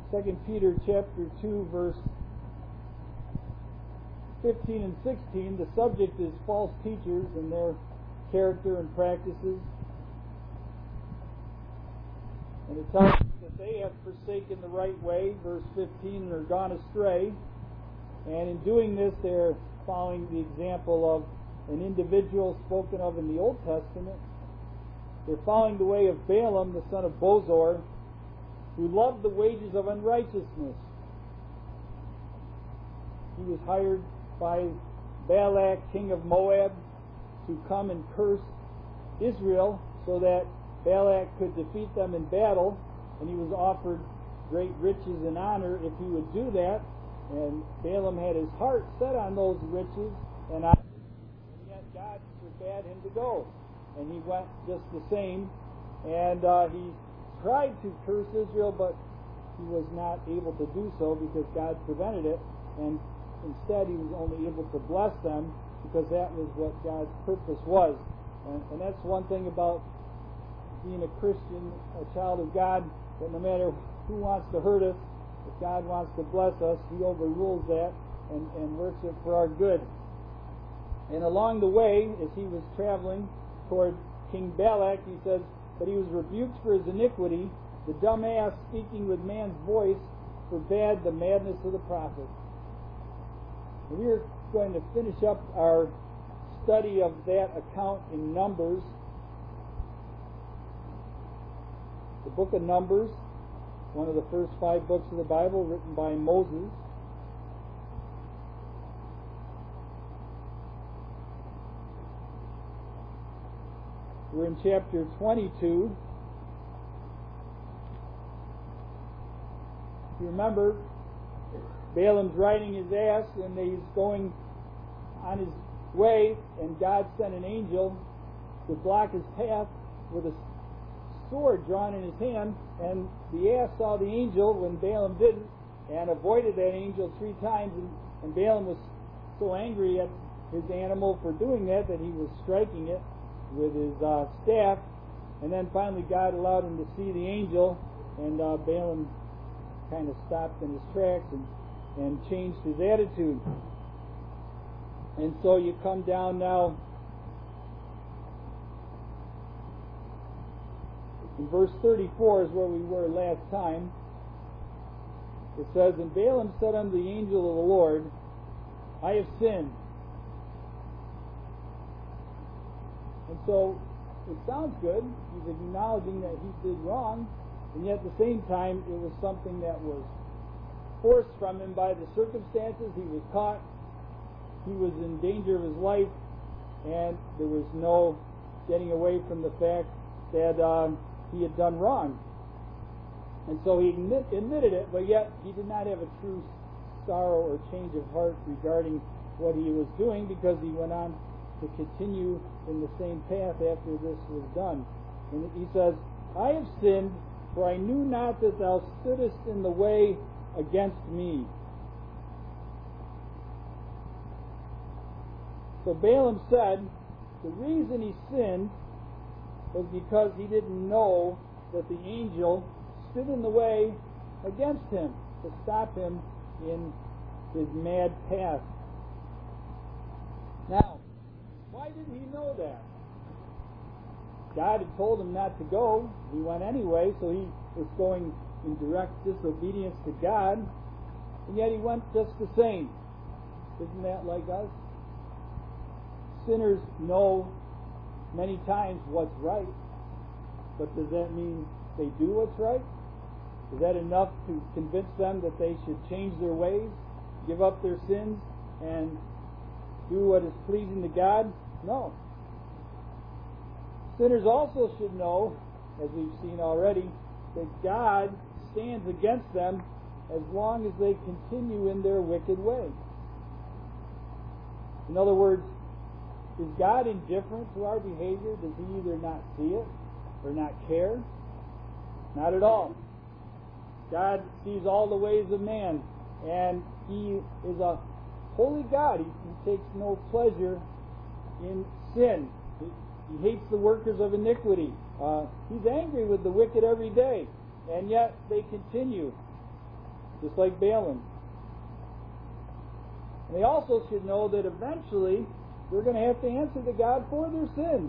2 Peter chapter 2, verse 15 and 16, the subject is false teachers and their character and practices. And it tells us that they have forsaken the right way, verse 15, and are gone astray. And in doing this, they're following the example of an individual spoken of in the Old Testament. They're following the way of Balaam, the son of Bosor, who loved the wages of unrighteousness. He was hired by Balak, king of Moab, to come and curse Israel so that Balak could defeat them in battle, and he was offered great riches and honor if he would do that. And Balaam had his heart set on those riches and honor, and yet God forbade him to go. And he went just the same, and he tried to curse Israel, but he was not able to do so because God prevented it, and instead he was only able to bless them because that was what God's purpose was. And that's one thing about being a Christian, a child of God, that no matter who wants to hurt us, if God wants to bless us, He overrules that and works it for our good. And along the way, as he was traveling toward King Balak, he says, "But he was rebuked for his iniquity. The dumb ass speaking with man's voice forbade the madness of the prophet." And we are going to finish up our study of that account in Numbers. The book of Numbers, one of the first 5 books of the Bible written by Moses. We're in chapter 22. If you remember, Balaam's riding his ass and he's going on his way, and God sent an angel to block his path with a sword drawn in his hand, and the ass saw the angel when Balaam didn't and avoided that angel 3 times, and Balaam was so angry at his animal for doing that he was striking it with his staff, and then finally God allowed him to see the angel, and Balaam kind of stopped in his tracks and changed his attitude. And so you come down now in verse 34 is where we were last time. It says, "And Balaam said unto the angel of the Lord, I have sinned." And so it sounds good. He's acknowledging that he did wrong, and yet at the same time it was something that was forced from him by the circumstances. He was caught. He was in danger of his life, and there was no getting away from the fact that he had done wrong. And so he admitted it, but yet he did not have a true sorrow or change of heart regarding what he was doing, because he went on to continue in the same path after this was done. And he says, "I have sinned, for I knew not that thou stoodest in the way against me." So Balaam said the reason he sinned was because he didn't know that the angel stood in the way against him to stop him in his mad path. Now, why did he know that? God had told him not to go. He went anyway, so he was going in direct disobedience to God, and yet he went just the same. Isn't that like us? Sinners know many times what's right, but does that mean they do what's right? Is that enough to convince them that they should change their ways, give up their sins, and do what is pleasing to God? No. Sinners also should know, as we've seen already, that God stands against them as long as they continue in their wicked way. In other words, is God indifferent to our behavior? Does He either not see it or not care? Not at all. God sees all the ways of man, and He is a holy God. He takes no pleasure in sin. He hates the workers of iniquity. He's angry with the wicked every day, and yet they continue. just like Balaam. And they also should know that eventually they're going to have to answer to God for their sins.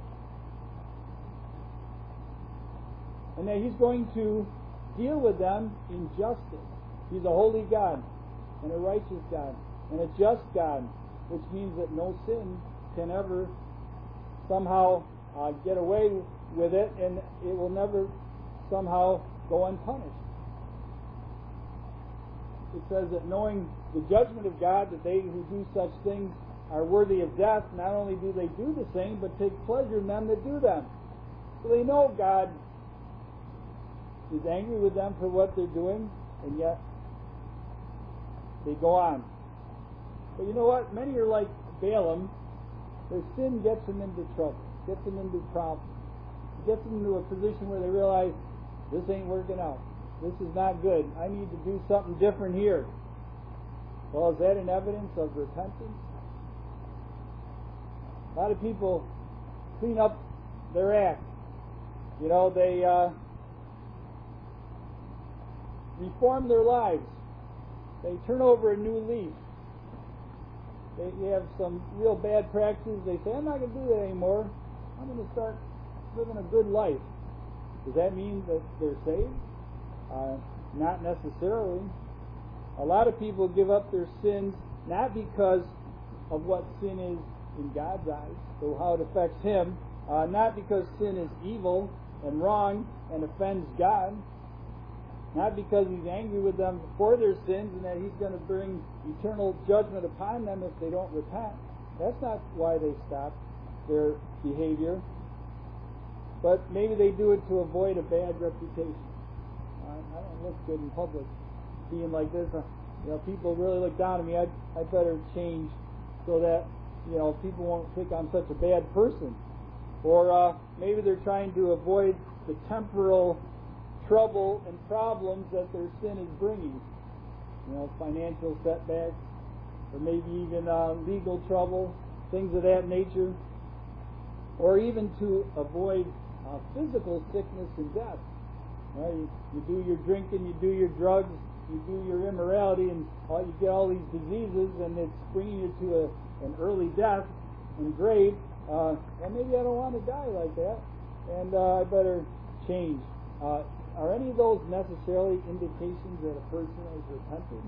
And that He's going to deal with them in justice. He's a holy God and a righteous God and a just God, which means that no sin can ever somehow get away with it, and it will never somehow go unpunished. It says that knowing the judgment of God, that they who do such things are worthy of death, not only do they do the same, but take pleasure in them that do them. So they know God is angry with them for what they're doing, and yet they go on. But you know what? Many are like Balaam. Their sin gets them into trouble, gets them into problems, gets them into a position where they realize, this ain't working out. This is not good. I need to do something different here. Well, is that an evidence of repentance? A lot of people clean up their act. You know, they reform their lives. They turn over a new leaf. They have some real bad practices. They say, I'm not going to do that anymore. I'm going to start living a good life. Does that mean that they're saved? Not necessarily. A lot of people give up their sins not because of what sin is in God's eyes, so how it affects Him, not because sin is evil and wrong and offends God, not because He's angry with them for their sins and that He's going to bring eternal judgment upon them if they don't repent. That's not why they stop their behavior. But maybe they do it to avoid a bad reputation. I don't look good in public being like this. People really look down on me. I better change so that people won't think I'm such a bad person. Or maybe they're trying to avoid the temporal trouble and problems that their sin is bringing. Financial setbacks, or maybe even legal trouble, things of that nature. Or even to avoid physical sickness and death. You do your drinking, you do your drugs, you do your immorality, and you get all these diseases, and it's bringing you to an early death and grave. And maybe I don't want to die like that, and I better change. Are any of those necessarily indications that a person has repented?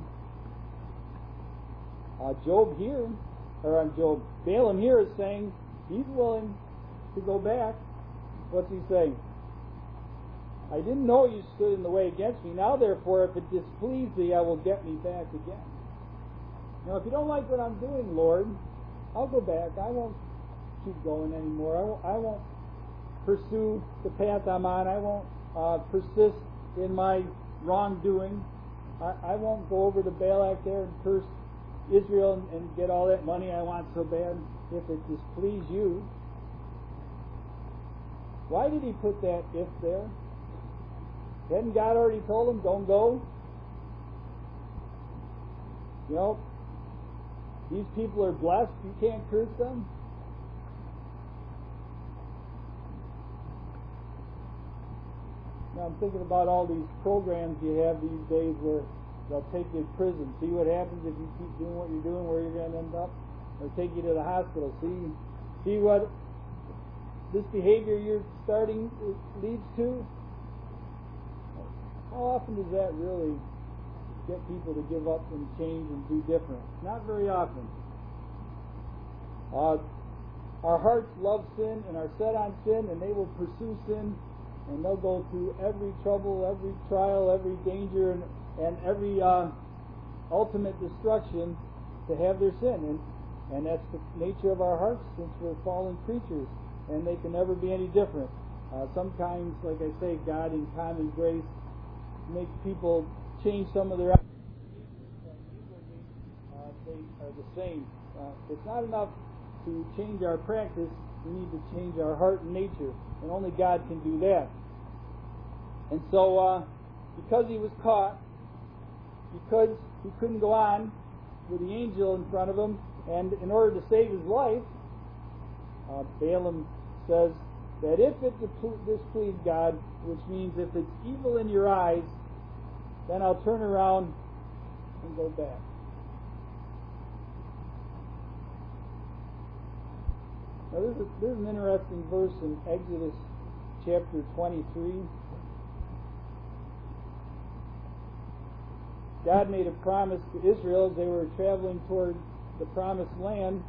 Balaam here is saying he's willing to go back. What's he saying? I didn't know you stood in the way against me. Now, therefore, if it displease thee, I will get me back again. Now, if you don't like what I'm doing, Lord, I'll go back. I won't keep going anymore. I won't pursue the path I'm on. I won't persist in my wrongdoing. I won't go over to Balak there and curse Israel and get all that money I want so bad if it displease you. Why did he put that if there? Hadn't God already told him, don't go? These people are blessed. You can't curse them. Now I'm thinking about all these programs you have these days where they'll take you to prison. See what happens if you keep doing what you're doing, where you're going to end up? Or take you to the hospital. See what this behavior you're starting leads to? How often does that really get people to give up and change and do different? Not very often. Our hearts love sin and are set on sin, and they will pursue sin, and they'll go through every trouble, every trial, every danger, and every ultimate destruction to have their sin. And that's the nature of our hearts, since we're fallen creatures, and they can never be any different. Sometimes, like I say, God in common grace makes people change some of their actions, but inwardly they are the same. It's not enough to change our practice. We need to change our heart and nature, and only God can do that. And so, because he was caught, because he couldn't go on with the angel in front of him, and in order to save his life, Balaam says that if it displeased God, which means if it's evil in your eyes, then I'll turn around and go back. Now there's an interesting verse in Exodus chapter 23. God made a promise to Israel as they were traveling toward the promised land.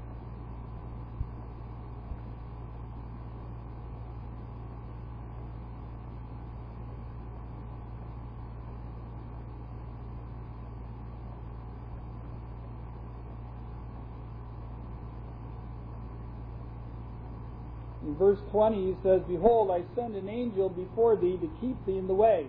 In verse 20 he says, "Behold, I send an angel before thee to keep thee in the way,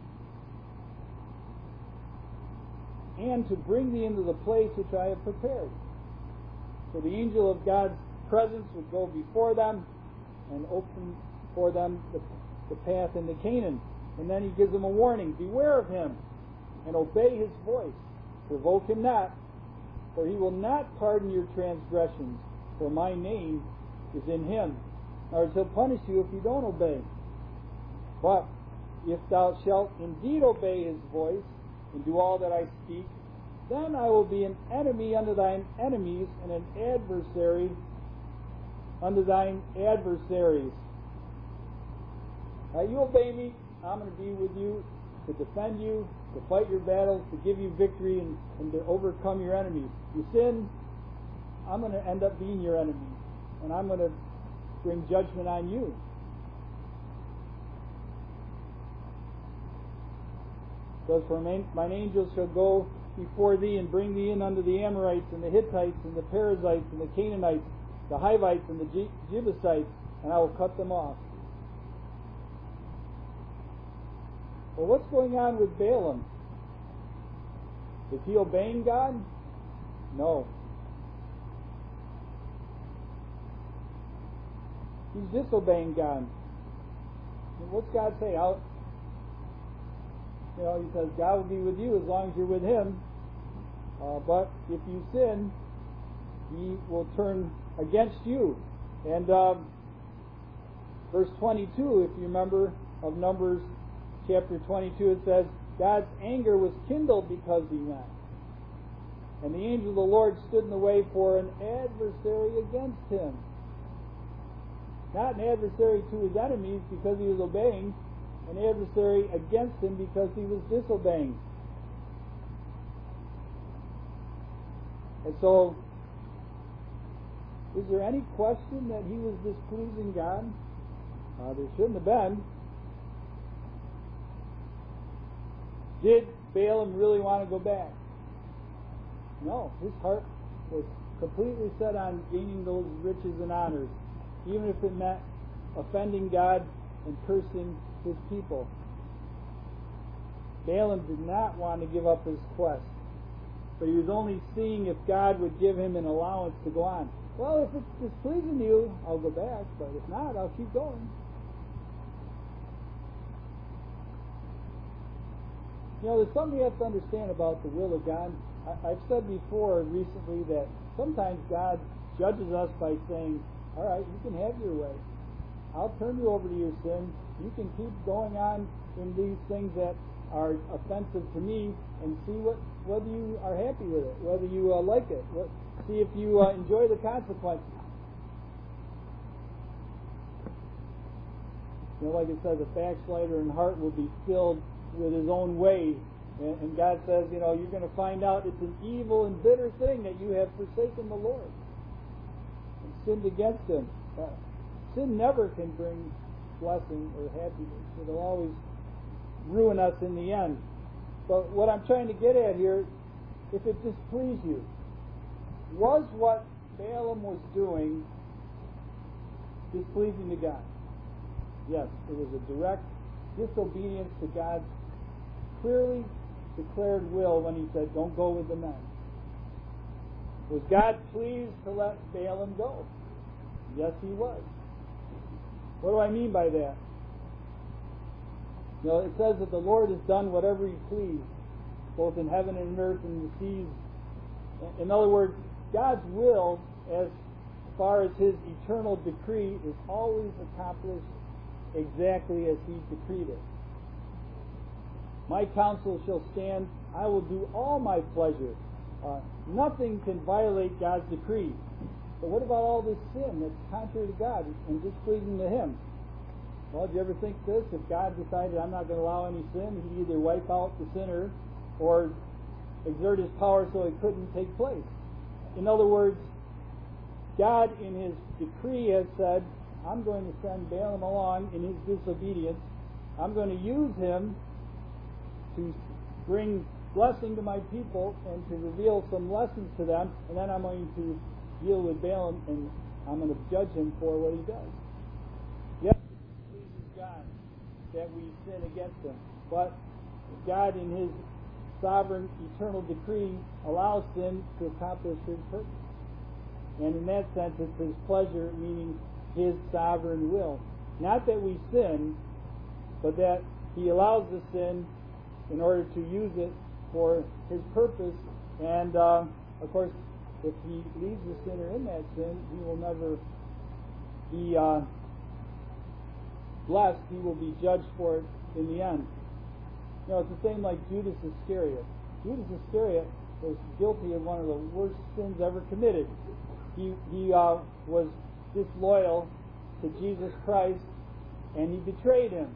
and to bring thee into the place which I have prepared." So the angel of God's presence would go before them and open for them the path into Canaan. And then he gives them a warning: beware of him, and obey his voice. Provoke him not, for he will not pardon your transgressions, for my name is in him. Or he'll punish you if you don't obey. But if thou shalt indeed obey his voice, and do all that I speak, then I will be an enemy unto thine enemies, and an adversary unto thine adversaries. Now you obey me, I'm going to be with you to defend you, to fight your battles, to give you victory, and to overcome your enemies. You sin, I'm going to end up being your enemy, and I'm going to bring judgment on you. Because for mine angels shall go before thee, and bring thee in unto the Amorites, and the Hittites, and the Perizzites, and the Canaanites, the Hivites, and the Jebusites, and I will cut them off. Well, what's going on with Balaam? Is he obeying God? No. He's disobeying God. And what's God say? He says God will be with you as long as you're with him. But if you sin, he will turn against you. And verse 22, if you remember, of Numbers chapter 22, it says, God's anger was kindled because he went. And the angel of the Lord stood in the way for an adversary against him. Not an adversary to his enemies because he was obeying, an adversary against him because he was disobeying. And so, is there any question that he was displeasing God? There shouldn't have been. Did Balaam really want to go back? No, his heart was completely set on gaining those riches and honors, even if it meant offending God and cursing his people. Balaam did not want to give up his quest, but he was only seeing if God would give him an allowance to go on. Well, if it's displeasing to you, I'll go back, but if not, I'll keep going. There's something you have to understand about the will of God. I've said before recently that sometimes God judges us by saying, all right, you can have your way. I'll turn you over to your sin. You can keep going on in these things that are offensive to me, and see whether you are happy with it, whether you like it. See if you enjoy the consequences. Like it says, a backslider in heart will be filled with his own way. And God says, you're going to find out it's an evil and bitter thing that you have forsaken the Lord and sinned against him. Sin never can bring blessing or happiness. It'll always ruin us in the end. But what I'm trying to get at here, if it displeased you, was what Balaam was doing displeasing to God? Yes, it was a direct disobedience to God's clearly declared will when he said, don't go with the men. Was God pleased to let Balaam go? Yes, he was. What do I mean by that? It says that the Lord has done whatever he pleased, both in heaven and earth and the seas. In other words, God's will, as far as his eternal decree, is always accomplished exactly as he decreed it. My counsel shall stand. I will do all my pleasure. Nothing can violate God's decree. But what about all this sin that's contrary to God and displeasing to Him? Well, do you ever think this? If God decided I'm not going to allow any sin, He'd either wipe out the sinner or exert His power so it couldn't take place. In other words, God in His decree has said, I'm going to send Balaam along in his disobedience. I'm going to use him to bring blessing to my people and to reveal some lessons to them, and then I'm going to deal with Balaam and I'm going to judge him for what he does. Yes, it pleases God that we sin against Him, but God in His sovereign eternal decree allows sin to accomplish His purpose. And in that sense, it's His pleasure, meaning His sovereign will. Not that we sin, but that He allows the sin in order to use it for His purpose. And, of course, if He leaves the sinner in that sin, he will never be blessed. He will be judged for it in the end. You know, it's the same like Judas Iscariot. Judas Iscariot was guilty of one of the worst sins ever committed. He was disloyal to Jesus Christ, and he betrayed Him.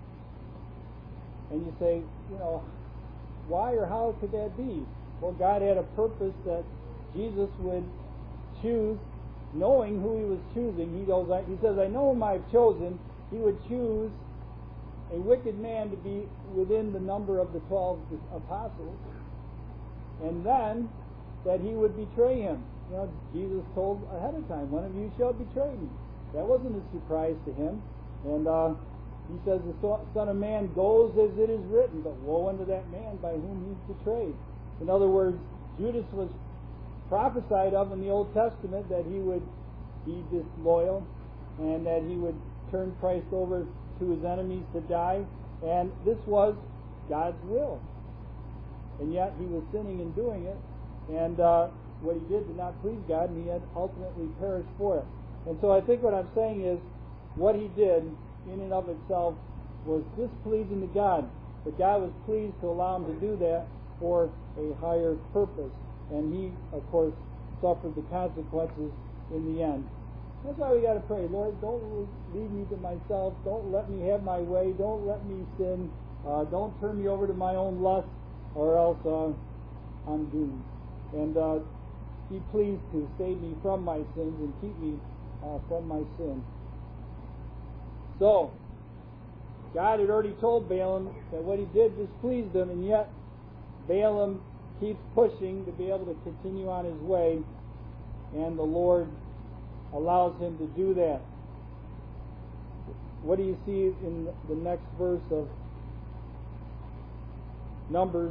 And you say, you know, why or how could that be? Well, God had a purpose that Jesus would choose, knowing who He was choosing. He says, I know whom I have chosen. He would choose a wicked man to be within the number of the 12 apostles, and then that He would betray Him. You know, Jesus told ahead of time, one of you shall betray me. That wasn't a surprise to Him. And He says, the Son of Man goes as it is written, but woe unto that man by whom He's betrayed. In other words, Judas was prophesied of in the Old Testament that he would be disloyal and that he would turn Christ over to his enemies to die. And this was God's will. And yet he was sinning in doing it. And what he did not please God, and he had ultimately perished for it. And so I think what I'm saying is, what he did in and of itself was displeasing to God. But God was pleased to allow him to do that for a higher purpose. And he, of course, suffered the consequences in the end. That's why we got to pray, Lord, don't leave me to myself. Don't let me have my way. Don't let me sin. Don't turn me over to my own lust, or else I'm doomed. And be pleased to save me from my sins and keep me from my sin. So, God had already told Balaam that what he did displeased Him, and yet Balaam keeps pushing to be able to continue on his way, and the Lord allows him to do that. What do you see in the next verse of Numbers?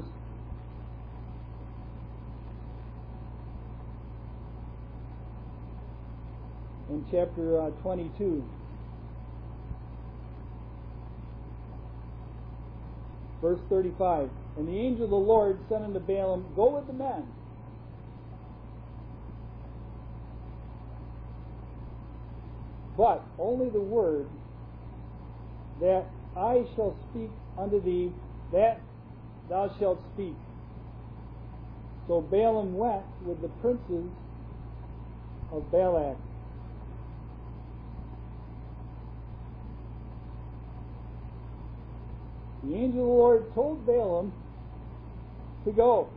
In chapter 22. Verse 35. And the angel of the Lord said unto Balaam, Go with the men. But only the word that I shall speak unto thee, that thou shalt speak. So Balaam went with the princes of Balak. The angel of the Lord told Balaam to go.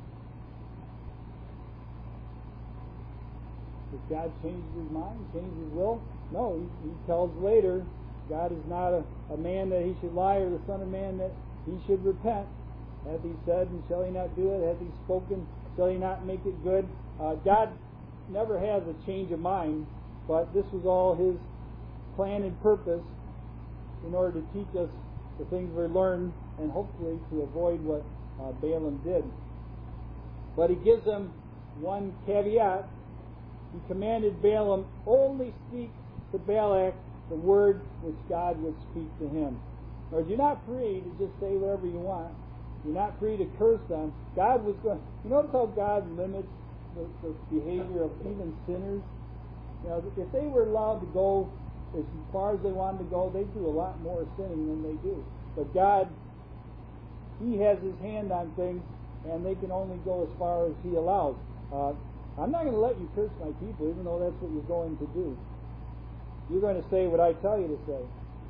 Did God change his mind, change his will? No, he tells later, God is not a man that he should lie, or the Son of Man that he should repent. Hath he said, and shall he not do it? Hath he spoken, shall he not make it good? God never has a change of mind, but this was all His plan and purpose in order to teach us the things we learned, and hopefully to avoid what Balaam did. But he gives them one caveat. He commanded Balaam, only speak to Balak the word which God would speak to him. Or you're not free to just say whatever you want. You're not free to curse them. God was going. You notice how God limits the behavior of even sinners. You know, if they were allowed to go as far as they wanted to go, they'd do a lot more sinning than they do. But God he has his hand on things, and they can only go as far as he allows. I'm not going to let you curse my people, even though that's what you're going to do. You're going to say what I tell you to say.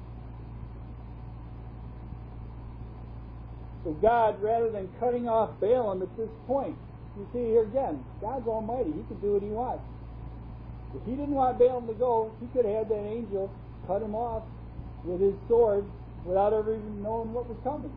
So God, rather than cutting off Balaam at this point, you see here again, God's almighty. He can do what he wants. If he didn't want Balaam to go, he could have had that angel cut him off with his sword without ever even knowing what was coming.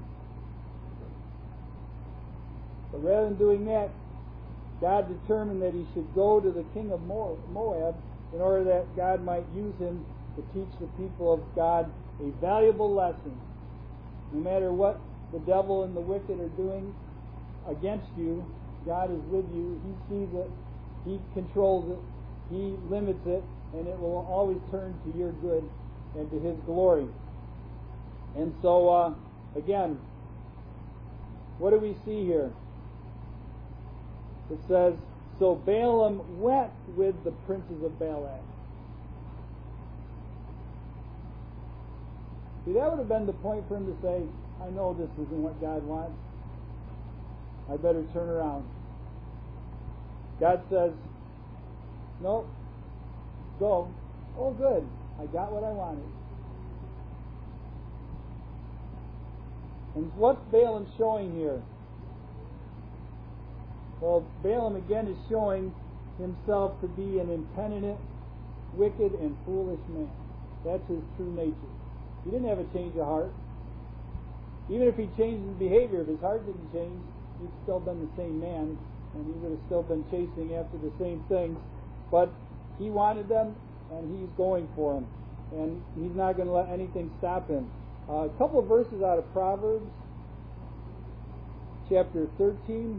But rather than doing that, God determined that he should go to the king of Moab in order that God might use him to teach the people of God a valuable lesson. No matter what the devil and the wicked are doing against you, God is with you. He sees it. He controls it. He limits it. And it will always turn to your good and to his glory. And so, again, what do we see here? It says, so Balaam went with the princes of Balak. See, that would have been the point for him to say, I know this isn't what God wants. I better turn around. God says, no, go. Oh, good. I got what I wanted. And what's Balaam showing here? Well, Balaam again is showing himself to be an impenitent, wicked, and foolish man. That's his true nature. He didn't have a change of heart. Even if he changed his behavior, if his heart didn't change, he'd still been the same man, and he would have still been chasing after the same things. But he wanted them, and he's going for them. And he's not going to let anything stop him. A couple of verses out of Proverbs, chapter 13.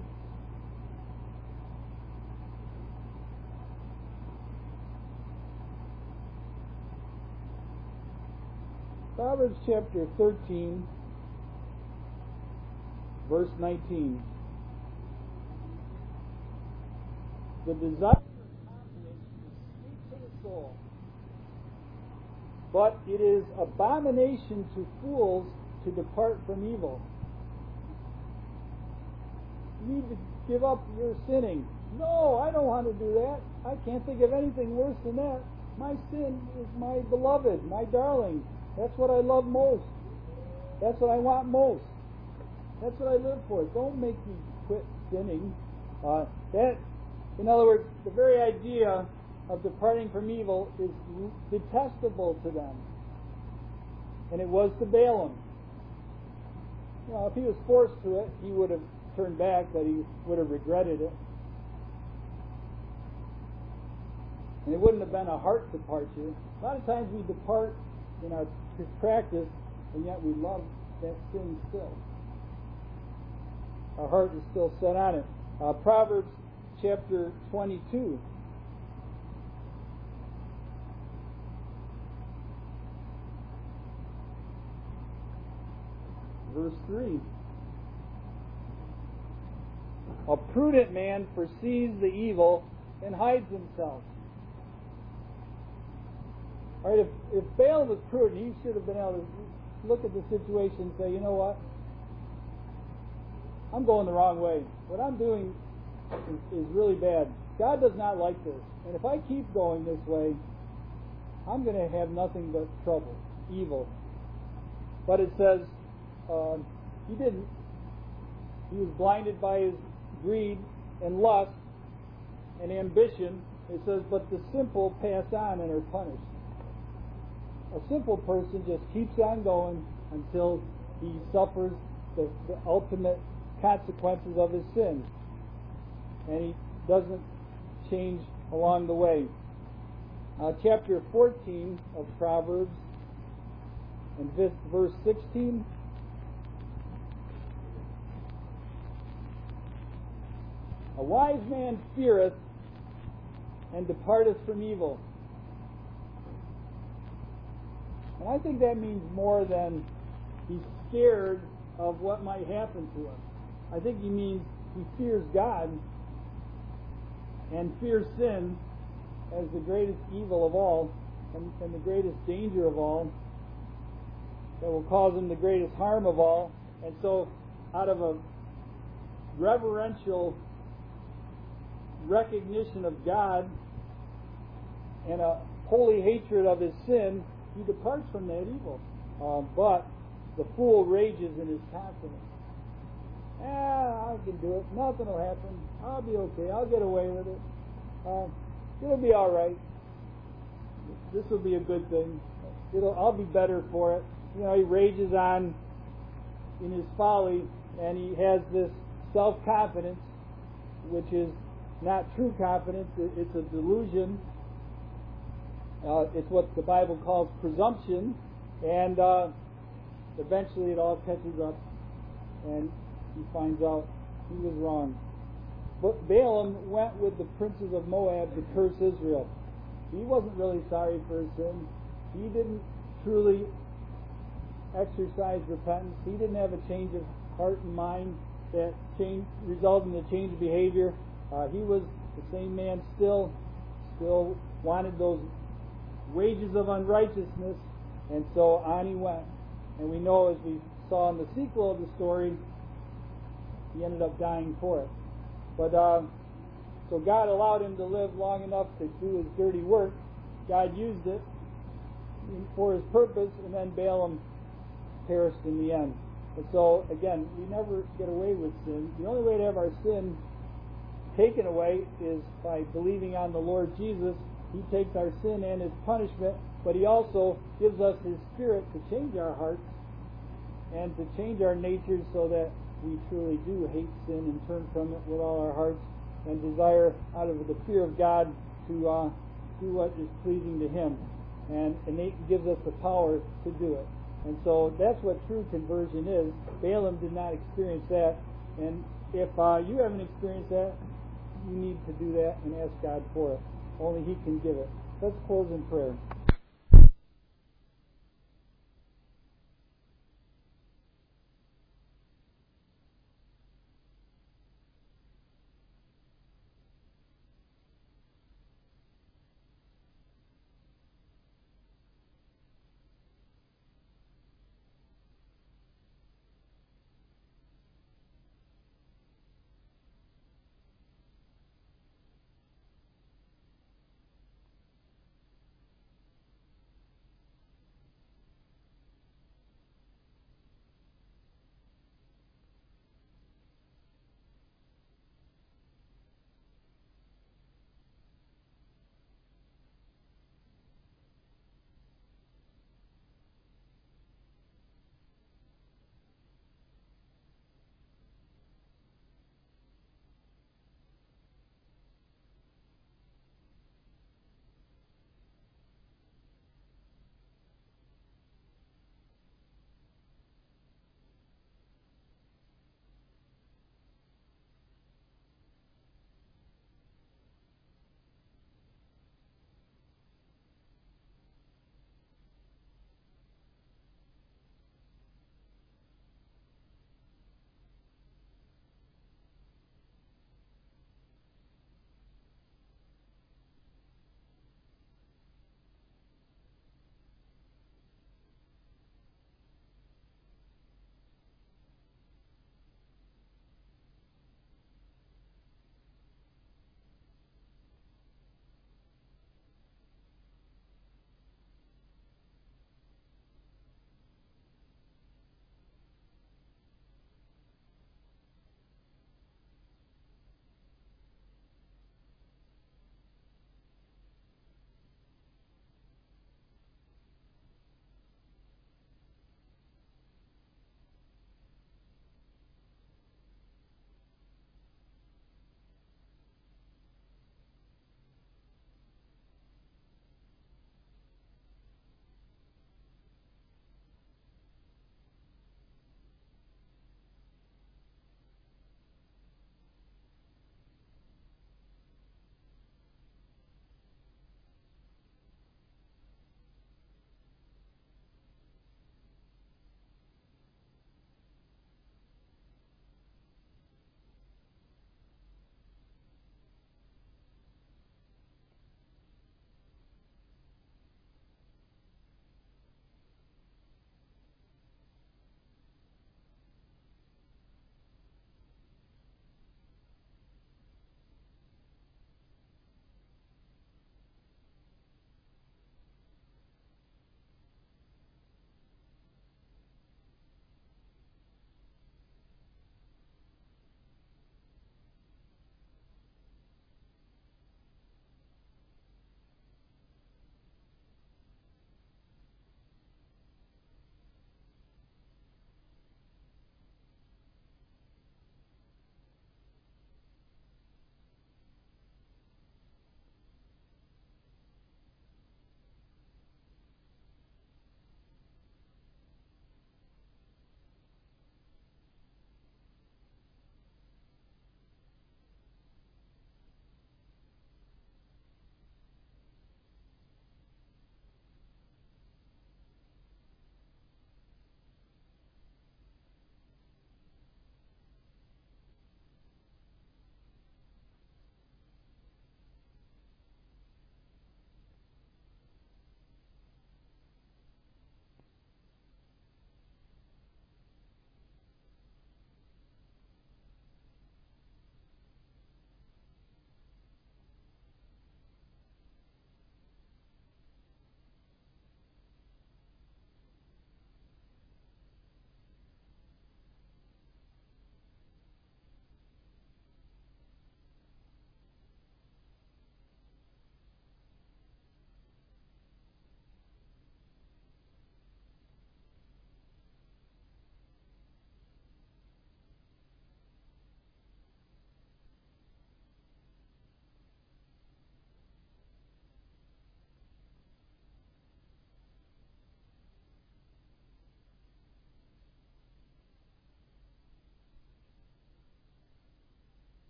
Proverbs chapter 13, verse 19. The desire of confidence is sweet to the soul, but it is abomination to fools to depart from evil. You need to give up your sinning. No, I don't want to do that. I can't think of anything worse than that. My sin is my beloved, my darling. That's what I love most. That's what I want most. That's what I live for. Don't make me quit sinning. In other words, the very idea of departing from evil is detestable to them. And it was to Balaam. You know, if he was forced to it, he would have turned back, but he would have regretted it. And it wouldn't have been a heart departure. A lot of times we depart in our practice, and yet we love that sin still. Our heart is still set on it. Proverbs chapter 22. Verse 3. A prudent man foresees the evil and hides himself. All right, if Balaam was prudent, he should have been able to look at the situation and say, you know what? I'm going the wrong way. What I'm doing is really bad. God does not like this. And if I keep going this way, I'm going to have nothing but trouble, evil. But it says he didn't. He was blinded by his greed and lust and ambition. It says, but the simple pass on and are punished. A simple person just keeps on going until he suffers the ultimate consequences of his sin. And he doesn't change along the way. Chapter 14 of Proverbs and verse 16. A wise man feareth and departeth from evil. And I think that means more than he's scared of what might happen to him. I think he means he fears God and fears sin as the greatest evil of all and the greatest danger of all that will cause him the greatest harm of all. And so out of a reverential recognition of God and a holy hatred of his sin, he departs from that evil. But the fool rages in his confidence. I can do it. Nothing will happen. I'll be okay. I'll get away with it. It'll be all right. This will be a good thing. I'll be better for it. He rages on in his folly, and he has this self-confidence, which is not true confidence. It's a delusion. It's what the Bible calls presumption, and eventually it all catches up, and he finds out he was wrong. But Balaam went with the princes of Moab to curse Israel. He wasn't really sorry for his sin. He didn't truly exercise repentance. He didn't have a change of heart and mind that resulted in a change of behavior. He was the same man still wanted those wages of unrighteousness, and so on he went. And we know, as we saw in the sequel of the story, he ended up dying for it. But so God allowed him to live long enough to do his dirty work. God used it for his purpose, and then Balaam perished in the end. And so, again, we never get away with sin. The only way to have our sin taken away is by believing on the Lord Jesus. He takes our sin and his punishment, but he also gives us his Spirit to change our hearts and to change our natures so that we truly do hate sin and turn from it with all our hearts and desire, out of the fear of God, to do what is pleasing to him. And it gives us the power to do it. And so that's what true conversion is. Balaam did not experience that. And if you haven't experienced that, you need to do that and ask God for it. Only he can give it. Let's close in prayer.